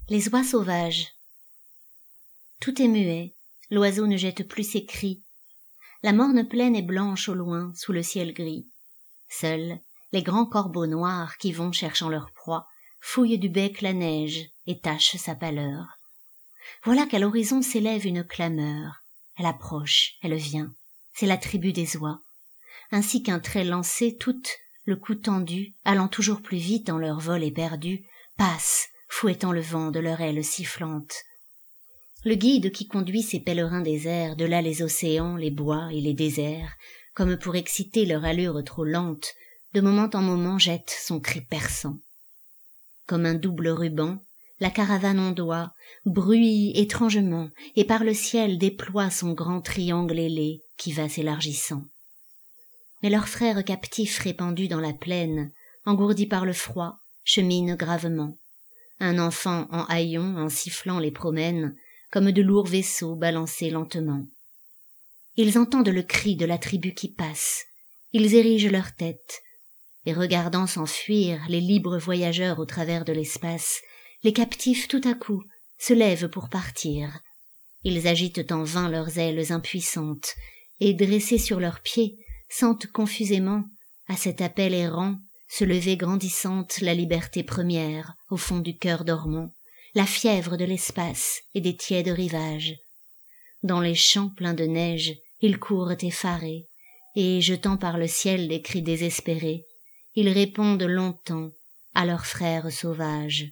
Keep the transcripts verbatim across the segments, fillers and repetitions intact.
Les oies sauvages. Tout est muet, l'oiseau ne jette plus ses cris. La morne plaine est blanche au loin, sous le ciel gris. Seuls, les grands corbeaux noirs qui vont cherchant leur proie, fouillent du bec la neige et tachent sa pâleur. Voilà qu'à l'horizon s'élève une clameur. Elle approche, elle vient. C'est la tribu des oies. Ainsi qu'un trait lancé, toutes, le cou tendu, allant toujours plus vite dans leur vol éperdu, passent, fouettant le vent de leurs ailes sifflantes. Le guide qui conduit ces pèlerins déserts, de là les océans, les bois et les déserts, comme pour exciter leur allure trop lente, de moment en moment jette son cri perçant. Comme un double ruban, la caravane ondoie, bruit étrangement, et par le ciel déploie son grand triangle ailé qui va s'élargissant. Mais leurs frères captifs répandus dans la plaine, engourdis par le froid, cheminent gravement. Un enfant en haillons, en sifflant les promène, comme de lourds vaisseaux balancés lentement. Ils entendent le cri de la tribu qui passe, ils érigent leur tête, et regardant s'enfuir les libres voyageurs au travers de l'espace, les captifs tout à coup se lèvent pour partir. Ils agitent en vain leurs ailes impuissantes, et dressés sur leurs pieds, sentent confusément, à cet appel errant, se lever grandissante la liberté première, au fond du cœur dormant, la fièvre de l'espace et des tièdes rivages. Dans les champs pleins de neige, ils courent effarés, et jetant par le ciel des cris désespérés, ils répondent longtemps à leurs frères sauvages.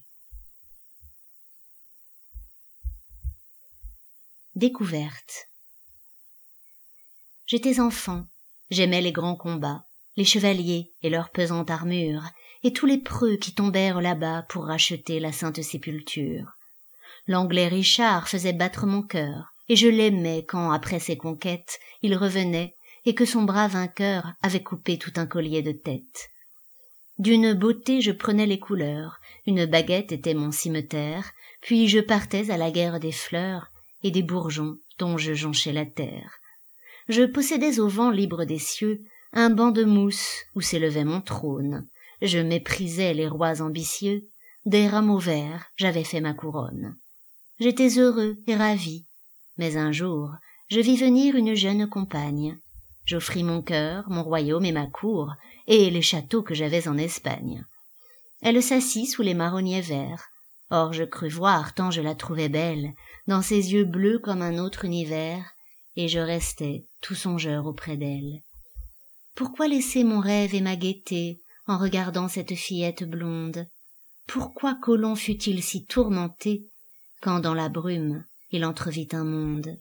Découverte. J'étais enfant, j'aimais les grands combats, les chevaliers et leur pesante armure, et tous les preux qui tombèrent là-bas pour racheter la sainte sépulture. L'anglais Richard faisait battre mon cœur, et je l'aimais quand, après ses conquêtes, il revenait, et que son bras vainqueur avait coupé tout un collier de tête. D'une beauté je prenais les couleurs, une baguette était mon cimeterre, puis je partais à la guerre des fleurs et des bourgeons dont je jonchais la terre. Je possédais au vent libre des cieux un banc de mousse où s'élevait mon trône. Je méprisais les rois ambitieux, des rameaux verts j'avais fait ma couronne. J'étais heureux et ravi, mais un jour je vis venir une jeune compagne. J'offris mon cœur, mon royaume et ma cour, et les châteaux que j'avais en Espagne. Elle s'assit sous les marronniers verts. Or je crus voir, tant je la trouvais belle, dans ses yeux bleus comme un autre univers, et je restais tout songeur auprès d'elle. Pourquoi laisser mon rêve et ma gaieté en regardant cette fillette blonde? Pourquoi Colomb fut-il si tourmenté quand dans la brume il entrevit un monde?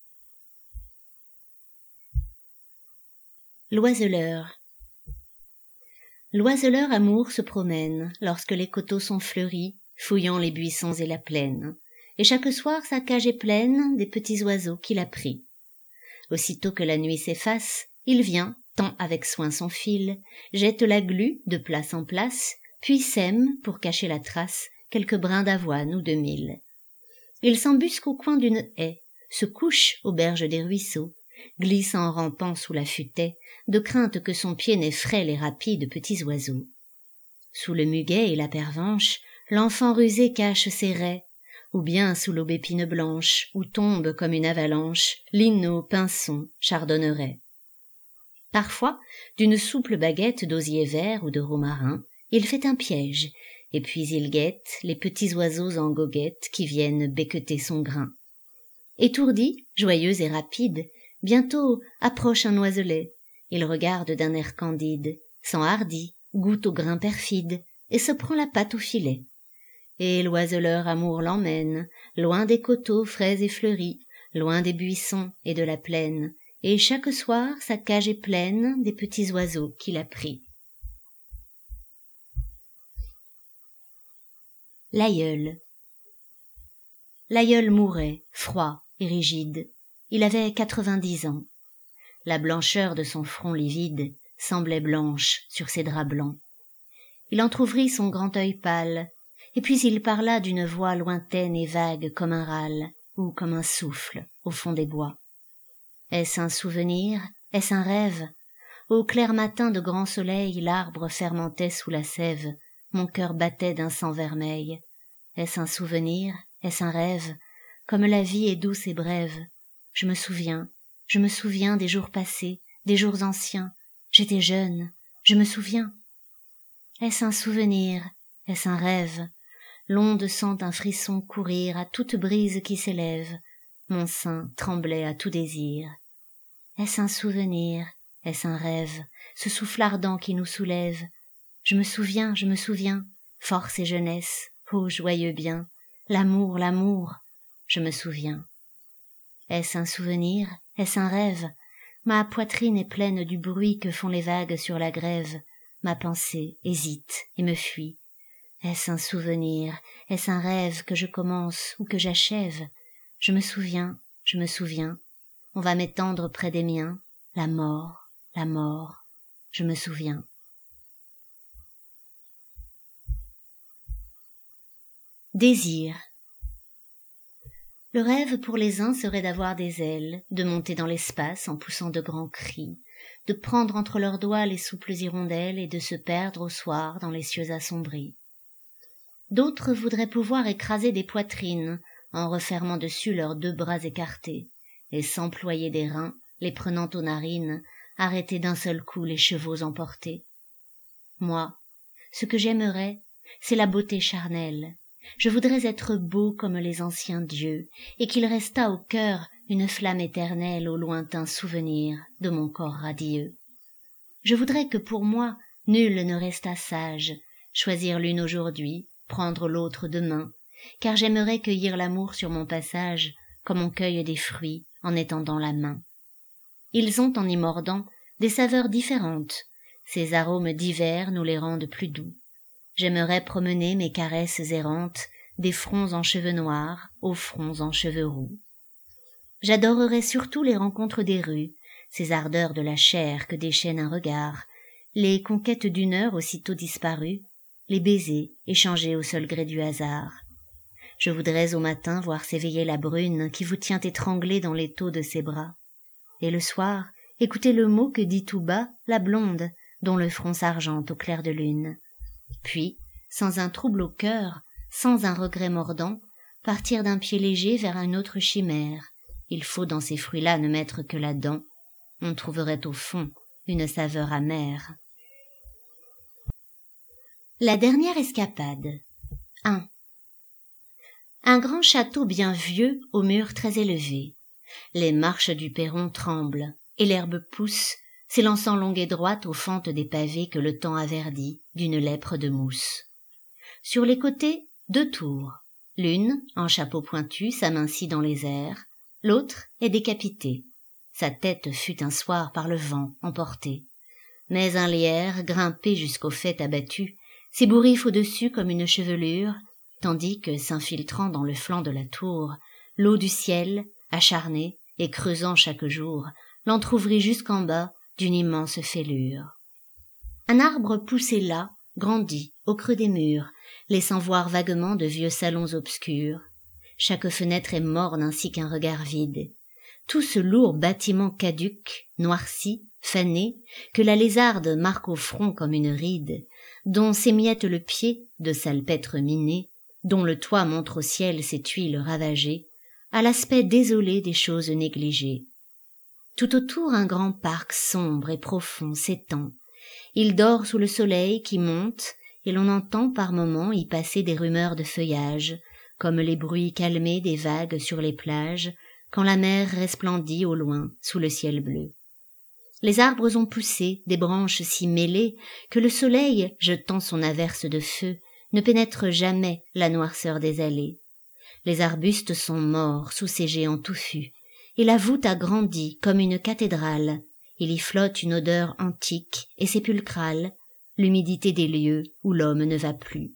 L'oiseleur. L'oiseleur amour se promène lorsque les coteaux sont fleuris, fouillant les buissons et la plaine, et chaque soir sa cage est pleine des petits oiseaux qu'il a pris. Aussitôt que la nuit s'efface, il vient, tend avec soin son fil, jette la glu de place en place, puis sème, pour cacher la trace, quelques brins d'avoine ou de mil. Il s'embusque au coin d'une haie, se couche aux berges des ruisseaux, glisse en rampant sous la futaie, de crainte que son pied n'effraie les rapides petits oiseaux. Sous le muguet et la pervenche, l'enfant rusé cache ses raies, ou bien sous l'aubépine blanche, où tombe comme une avalanche linot, pinson, chardonneret. Parfois, d'une souple baguette d'osier vert ou de romarin, il fait un piège, et puis il guette les petits oiseaux en goguette qui viennent becqueter son grain. Étourdi, joyeux et rapide, bientôt approche un oiselet. Il regarde d'un air candide, s'enhardit, goûte au grain perfide, et se prend la patte au filet. Et l'oiseleur amour l'emmène, loin des coteaux frais et fleuris, loin des buissons et de la plaine, et chaque soir sa cage est pleine des petits oiseaux qu'il a pris. L'aïeul. L'aïeul mourait, froid et rigide. Il avait quatre-vingt-dix ans. La blancheur de son front livide semblait blanche sur ses draps blancs. Il entr'ouvrit son grand œil pâle, et puis il parla d'une voix lointaine et vague comme un râle, ou comme un souffle au fond des bois. Est-ce un souvenir? Est-ce un rêve? Au clair matin de grand soleil, l'arbre fermentait sous la sève, mon cœur battait d'un sang vermeil. Est-ce un souvenir? Est-ce un rêve? Comme la vie est douce et brève. Je me souviens, je me souviens des jours passés, des jours anciens. J'étais jeune, je me souviens. Est-ce un souvenir? Est-ce un rêve? L'onde sent un frisson courir à toute brise qui s'élève. Mon sein tremblait à tout désir. Est-ce un souvenir? Est-ce un rêve? Ce souffle ardent qui nous soulève. Je me souviens, je me souviens. Force et jeunesse, ô joyeux bien. L'amour, l'amour, je me souviens. Est-ce un souvenir? Est-ce un rêve? Ma poitrine est pleine du bruit que font les vagues sur la grève. Ma pensée hésite et me fuit. Est-ce un souvenir? Est-ce un rêve que je commence ou que j'achève? Je me souviens, je me souviens. On va m'étendre près des miens. La mort, la mort, je me souviens. Désir. Le rêve pour les uns serait d'avoir des ailes, de monter dans l'espace en poussant de grands cris, de prendre entre leurs doigts les souples hirondelles et de se perdre au soir dans les cieux assombris. D'autres voudraient pouvoir écraser des poitrines en refermant dessus leurs deux bras écartés et s'employer des reins, les prenant aux narines, arrêter d'un seul coup les chevaux emportés. Moi, ce que j'aimerais, c'est la beauté charnelle. Je voudrais être beau comme les anciens dieux, et qu'il restât au cœur une flamme éternelle au lointain souvenir de mon corps radieux. Je voudrais que pour moi nul ne restât sage, choisir l'une aujourd'hui, prendre l'autre demain, car j'aimerais cueillir l'amour sur mon passage, comme on cueille des fruits en étendant la main. Ils ont, en y mordant, des saveurs différentes, ces arômes divers nous les rendent plus doux. J'aimerais promener mes caresses errantes des fronts en cheveux noirs aux fronts en cheveux roux. J'adorerais surtout les rencontres des rues, ces ardeurs de la chair que déchaîne un regard, les conquêtes d'une heure aussitôt disparue, les baisers échangés au seul gré du hasard. Je voudrais au matin voir s'éveiller la brune qui vous tient étranglée dans l'étau de ses bras. Et le soir, écouter le mot que dit tout bas la blonde, dont le front s'argente au clair de lune. Puis, sans un trouble au cœur, sans un regret mordant, partir d'un pied léger vers une autre chimère. Il faut dans ces fruits-là ne mettre que la dent. On trouverait au fond une saveur amère. La dernière escapade. un. Un grand château bien vieux aux murs très élevés. Les marches du perron tremblent, et l'herbe pousse, s'élançant longue et droite aux fentes des pavés que le temps a verdis d'une lèpre de mousse. Sur les côtés, deux tours. L'une, en chapeau pointu, s'amincit dans les airs, l'autre est décapitée. Sa tête fut un soir par le vent emportée. Mais un lierre, grimpé jusqu'au faîte abattu, s'ébouriffe au-dessus comme une chevelure, tandis que, s'infiltrant dans le flanc de la tour, l'eau du ciel, acharnée et creusant chaque jour, l'entr'ouvrit jusqu'en bas d'une immense fêlure. Un arbre poussé là, grandit, au creux des murs, laissant voir vaguement de vieux salons obscurs. Chaque fenêtre est morne ainsi qu'un regard vide. Tout ce lourd bâtiment caduc, noirci, fané, que la lézarde marque au front comme une ride, dont s'émiette le pied de salpêtre miné, dont le toit montre au ciel ses tuiles ravagées, à l'aspect désolé des choses négligées. Tout autour un grand parc sombre et profond s'étend. Il dort sous le soleil qui monte, et l'on entend par moments y passer des rumeurs de feuillage, comme les bruits calmés des vagues sur les plages, quand la mer resplendit au loin sous le ciel bleu. Les arbres ont poussé des branches si mêlées que le soleil, jetant son averse de feu, ne pénètre jamais la noirceur des allées. Les arbustes sont morts sous ces géants touffus, et la voûte a grandi comme une cathédrale. Il y flotte une odeur antique et sépulcrale, l'humidité des lieux où l'homme ne va plus.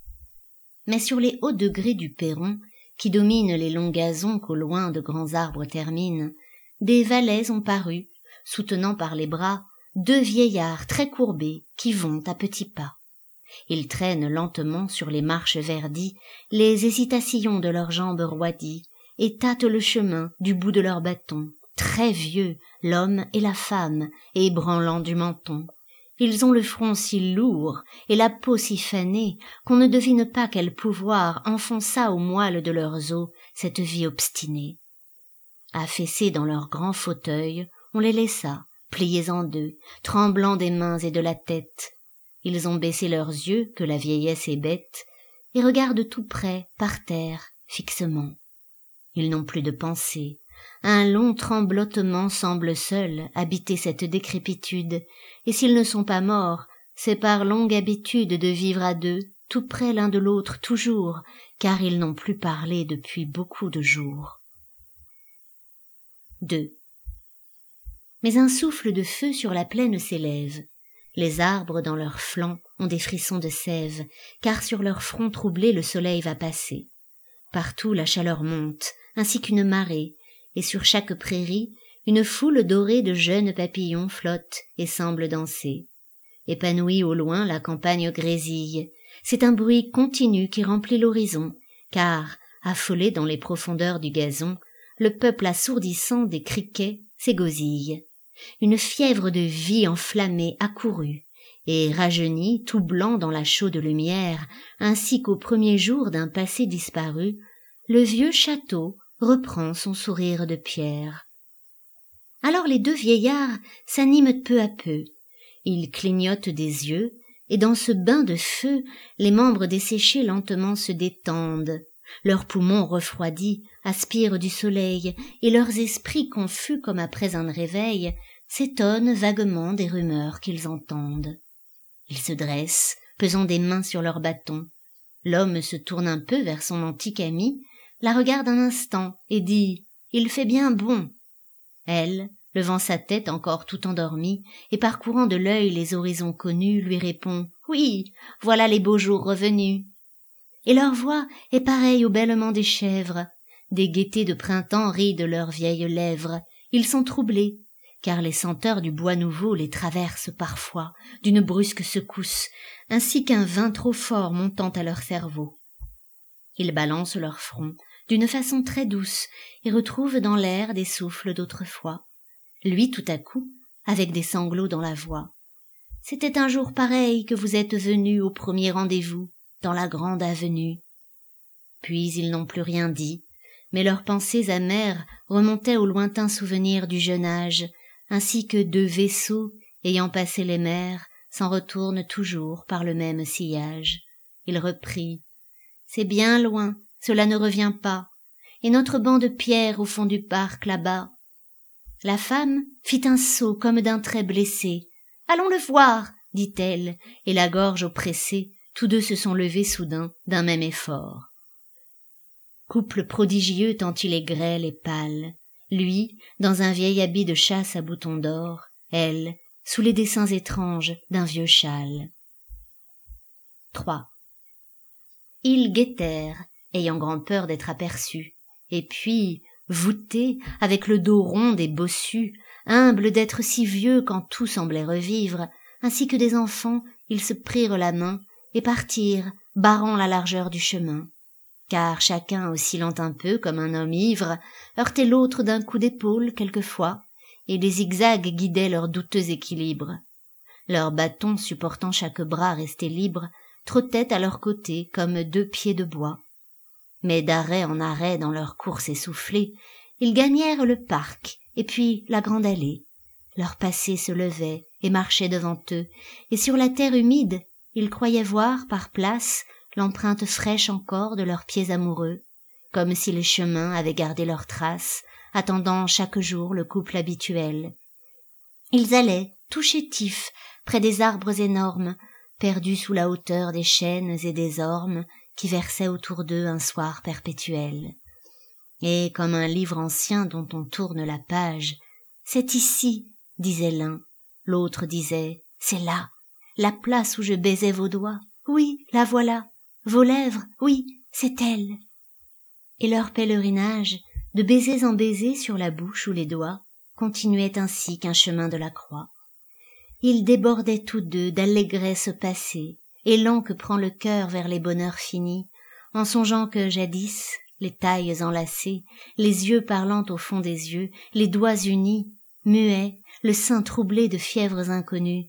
Mais sur les hauts degrés du perron, qui dominent les longs gazons qu'au loin de grands arbres terminent, des valets ont paru, soutenant par les bras deux vieillards très courbés qui vont à petits pas. Ils traînent lentement sur les marches verdies les hésitations de leurs jambes roidies et tâtent le chemin du bout de leurs bâtons, très vieux, l'homme et la femme, ébranlant du menton. Ils ont le front si lourd et la peau si fanée qu'on ne devine pas quel pouvoir enfonça au moelle de leurs os cette vie obstinée. Affaissés dans leurs grands fauteuils, on les laissa, pliés en deux, tremblant des mains et de la tête. Ils ont baissé leurs yeux, que la vieillesse est bête, et regardent tout près, par terre, fixement. Ils n'ont plus de pensée. Un long tremblotement semble seul habiter cette décrépitude, et s'ils ne sont pas morts, c'est par longue habitude de vivre à deux, tout près l'un de l'autre toujours, car ils n'ont plus parlé depuis beaucoup de jours. deux. Mais un souffle de feu sur la plaine s'élève. Les arbres dans leurs flancs ont des frissons de sève, car sur leurs fronts troublés le soleil va passer. Partout la chaleur monte, ainsi qu'une marée, et sur chaque prairie, une foule dorée de jeunes papillons flotte et semble danser. Épanouie au loin, la campagne grésille. C'est un bruit continu qui remplit l'horizon, car, affolé dans les profondeurs du gazon, le peuple assourdissant des criquets s'égosille. Une fièvre de vie enflammée accourut, et rajeuni, tout blanc dans la chaude lumière, ainsi qu'au premier jour d'un passé disparu, le vieux château reprend son sourire de pierre. Alors les deux vieillards s'animent peu à peu. Ils clignotent des yeux, et dans ce bain de feu, les membres desséchés lentement se détendent. Leurs poumons refroidis aspirent du soleil, et leurs esprits confus comme après un réveil s'étonnent vaguement des rumeurs qu'ils entendent. Ils se dressent, pesant des mains sur leurs bâtons. L'homme se tourne un peu vers son antique amie, la regarde un instant et dit « Il fait bien bon ». Elle, levant sa tête encore tout endormie et parcourant de l'œil les horizons connus, lui répond « Oui, voilà les beaux jours revenus ». Et leur voix est pareille au bêlement des chèvres. Des gaietés de printemps rident leurs vieilles lèvres. Ils sont troublés, car les senteurs du bois nouveau les traversent parfois d'une brusque secousse, ainsi qu'un vin trop fort montant à leur cerveau. Ils balancent leur front d'une façon très douce et retrouvent dans l'air des souffles d'autrefois. Lui, tout à coup, avec des sanglots dans la voix. « C'était un jour pareil que vous êtes venus au premier rendez-vous, dans la grande avenue. » Puis ils n'ont plus rien dit, mais leurs pensées amères remontaient aux lointains souvenirs du jeune âge, ainsi que deux vaisseaux, ayant passé les mers, s'en retournent toujours par le même sillage. Il reprit « C'est bien loin, cela ne revient pas, et notre banc de pierre au fond du parc là-bas. » La femme fit un saut comme d'un trait blessé. « Allons le voir !» dit-elle, et la gorge oppressée, tous deux se sont levés soudain d'un même effort. Couple prodigieux tant il est grêle et pâle, lui, dans un vieil habit de chasse à boutons d'or, elle, sous les dessins étranges d'un vieux châle. trois. Ils guettèrent, ayant grand'peur d'être aperçus, et puis, voûtés, avec le dos rond et bossu, humbles d'être si vieux quand tout semblait revivre, ainsi que des enfants, ils se prirent la main et partirent, barrant la largeur du chemin. Car chacun, oscillant un peu comme un homme ivre, heurtait l'autre d'un coup d'épaule quelquefois, et les zigzags guidaient leur douteux équilibre. Leurs bâtons supportant chaque bras resté libre, trottaient à leur côté comme deux pieds de bois. Mais d'arrêt en arrêt dans leur course essoufflée, ils gagnèrent le parc et puis la grande allée. Leur passé se levait et marchait devant eux, et sur la terre humide, ils croyaient voir par places l'empreinte fraîche encore de leurs pieds amoureux, comme si les chemins avaient gardé leurs traces, attendant chaque jour le couple habituel. Ils allaient, tout chétifs, près des arbres énormes, perdus sous la hauteur des chênes et des ormes qui versaient autour d'eux un soir perpétuel. Et comme un livre ancien dont on tourne la page, « C'est ici », disait l'un, l'autre disait « C'est là, la place où je baisais vos doigts, oui, la voilà, vos lèvres, oui, c'est elle. » Et leur pèlerinage, de baisers en baisers sur la bouche ou les doigts, continuait ainsi qu'un chemin de la croix. Ils débordaient tous deux d'allégresse passée, élan que prend le cœur vers les bonheurs finis, en songeant que jadis, les tailles enlacées, les yeux parlant au fond des yeux, les doigts unis, muets, le sein troublé de fièvres inconnues,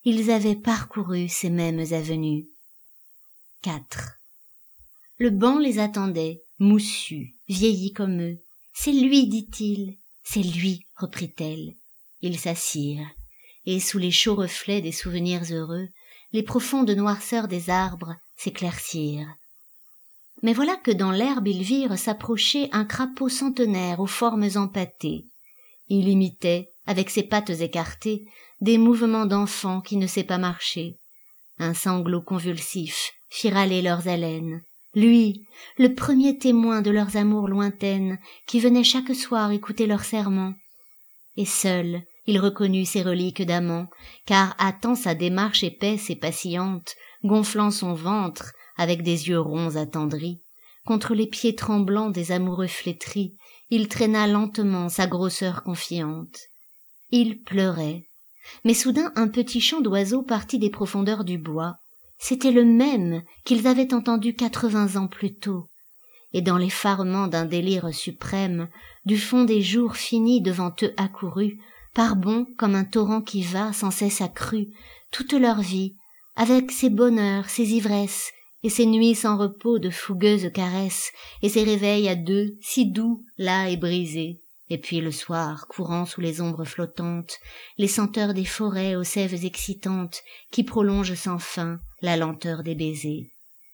ils avaient parcouru ces mêmes avenues. quatre. Le banc les attendait, moussu, vieilli comme eux. « C'est lui, dit-il. C'est lui, reprit-elle. » Ils s'assirent, et sous les chauds reflets des souvenirs heureux, les profondes noirceurs des arbres s'éclaircirent. Mais voilà que dans l'herbe ils virent s'approcher un crapaud centenaire aux formes empâtées. Il imitait, avec ses pattes écartées, des mouvements d'enfant qui ne sait pas marcher. Un sanglot convulsif fit râler leurs haleines. Lui, le premier témoin de leurs amours lointaines, qui venait chaque soir écouter leurs serments. Et seul, il reconnut ses reliques d'amant, car hâtant sa démarche épaisse et patiente, gonflant son ventre, avec des yeux ronds attendris, contre les pieds tremblants des amoureux flétris, il traîna lentement sa grosseur confiante. Il pleurait, mais soudain un petit chant d'oiseau partit des profondeurs du bois. C'était le même qu'ils avaient entendu quatre-vingts ans plus tôt, et dans l'effarement d'un délire suprême, du fond des jours finis devant eux accourus, par bonds comme un torrent qui va sans cesse accru, toute leur vie, avec ses bonheurs, ses ivresses, et ses nuits sans repos de fougueuses caresses, et ses réveils à deux, si doux, là et brisés, et puis le soir, courant sous les ombres flottantes, les senteurs des forêts aux sèves excitantes, qui prolongent sans fin la lenteur des baisers.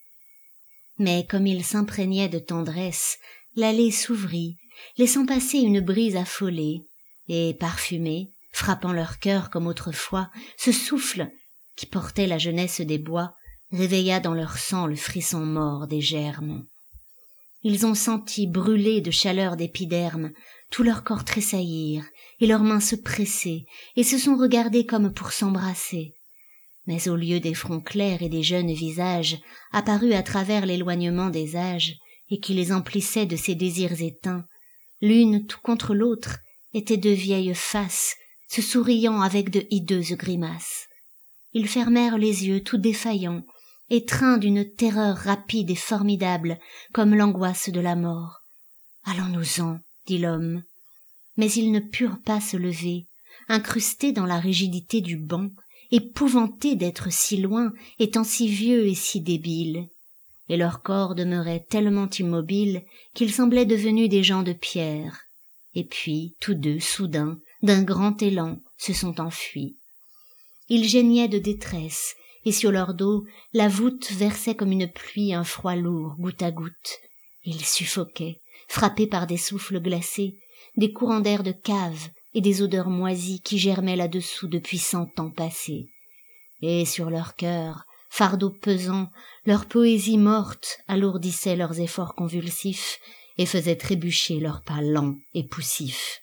Mais comme il s'imprégnaient de tendresse, l'allée s'ouvrit, laissant passer une brise affolée, et parfumé, frappant leur cœur comme autrefois, ce souffle, qui portait la jeunesse des bois, réveilla dans leur sang le frisson mort des germes. Ils ont senti brûler de chaleur d'épiderme tout leur corps tressaillir, et leurs mains se presser, et se sont regardés comme pour s'embrasser. Mais au lieu des fronts clairs et des jeunes visages, apparus à travers l'éloignement des âges, et qui les emplissaient de ces désirs éteints, l'une tout contre l'autre étaient de vieilles faces, se souriant avec de hideuses grimaces. Ils fermèrent les yeux tout défaillants, étreints d'une terreur rapide et formidable, comme l'angoisse de la mort. « Allons-nous-en, » dit l'homme. Mais ils ne purent pas se lever, incrustés dans la rigidité du banc, épouvantés d'être si loin, étant si vieux et si débiles. Et leur corps demeurait tellement immobile qu'ils semblaient devenus des gens de pierre. Et puis, tous deux, soudain, d'un grand élan, se sont enfuis. Ils geignaient de détresse, et sur leur dos, la voûte versait comme une pluie un froid lourd, goutte à goutte. Ils suffoquaient, frappés par des souffles glacés, des courants d'air de cave et des odeurs moisies qui germaient là-dessous depuis cent ans passés. Et sur leur cœur, fardeau pesant, leur poésie morte alourdissait leurs efforts convulsifs et faisait trébucher leurs pas lents et poussifs.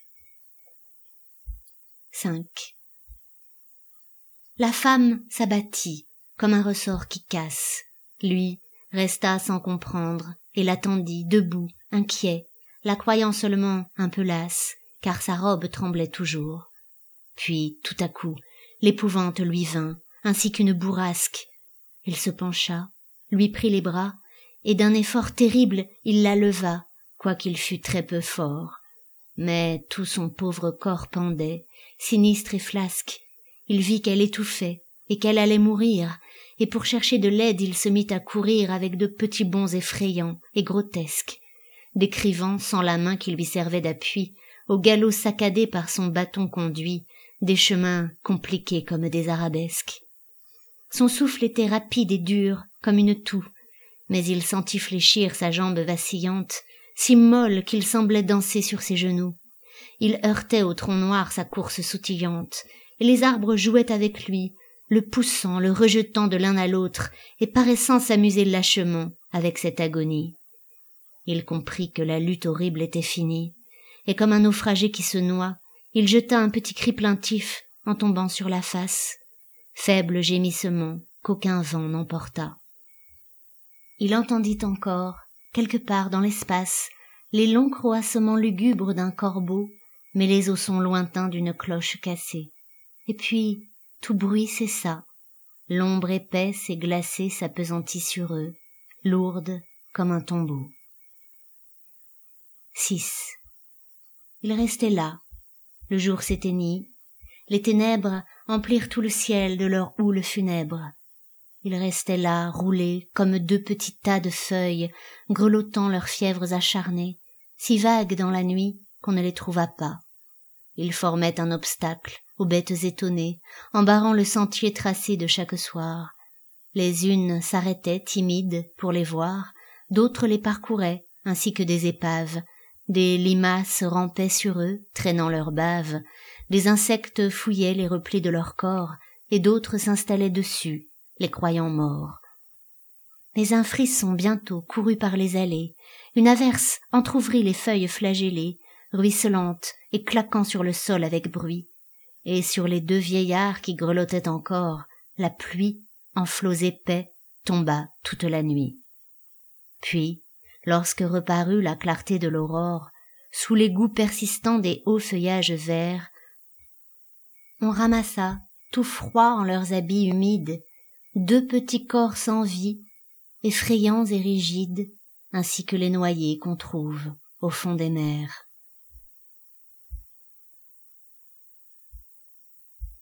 cinq. La femme s'abattit, comme un ressort qui casse. Lui resta sans comprendre, et l'attendit, debout, inquiet, la croyant seulement un peu lasse, car sa robe tremblait toujours. Puis, tout à coup, l'épouvante lui vint, ainsi qu'une bourrasque. Il se pencha, lui prit les bras, et d'un effort terrible il la leva, quoiqu'il fût très peu fort. Mais tout son pauvre corps pendait, sinistre et flasque. Il vit qu'elle étouffait, et qu'elle allait mourir, et pour chercher de l'aide il se mit à courir avec de petits bonds effrayants et grotesques, décrivant, sans la main qui lui servait d'appui, au galop saccadé par son bâton conduit, des chemins compliqués comme des arabesques. Son souffle était rapide et dur, comme une toux, mais il sentit fléchir sa jambe vacillante, si molle qu'il semblait danser sur ses genoux. Il heurtait au tronc noir sa course sautillante, et les arbres jouaient avec lui, le poussant, le rejetant de l'un à l'autre, et paraissant s'amuser lâchement avec cette agonie. Il comprit que la lutte horrible était finie, et comme un naufragé qui se noie, il jeta un petit cri plaintif en tombant sur la face, faible gémissement qu'aucun vent n'emporta. Il entendit encore, quelque part dans l'espace, les longs croassements lugubres d'un corbeau, mêlés aux sons lointains d'une cloche cassée. Et puis, tout bruit cessa. L'ombre épaisse et glacée s'appesantit sur eux, lourde comme un tombeau. six. Il restait là. Le jour s'éteignit. Les ténèbres emplirent tout le ciel de leur houle funèbre. Ils restaient là, roulés, comme deux petits tas de feuilles, grelottant leurs fièvres acharnées, si vagues dans la nuit qu'on ne les trouva pas. Ils formaient un obstacle aux bêtes étonnées, en barrant le sentier tracé de chaque soir. Les unes s'arrêtaient timides pour les voir, d'autres les parcouraient, ainsi que des épaves. Des limaces rampaient sur eux, traînant leurs baves, des insectes fouillaient les replis de leur corps, et d'autres s'installaient dessus, les croyant morts. Mais un frisson bientôt courut par les allées, une averse entr'ouvrit les feuilles flagellées, ruisselantes et claquant sur le sol avec bruit, et sur les deux vieillards qui grelottaient encore, la pluie, en flots épais, tomba toute la nuit. Puis, lorsque reparut la clarté de l'aurore, sous l'égout persistant des hauts feuillages verts, on ramassa, tout froid en leurs habits humides, deux petits corps sans vie, effrayants et rigides, ainsi que les noyés qu'on trouve au fond des mers.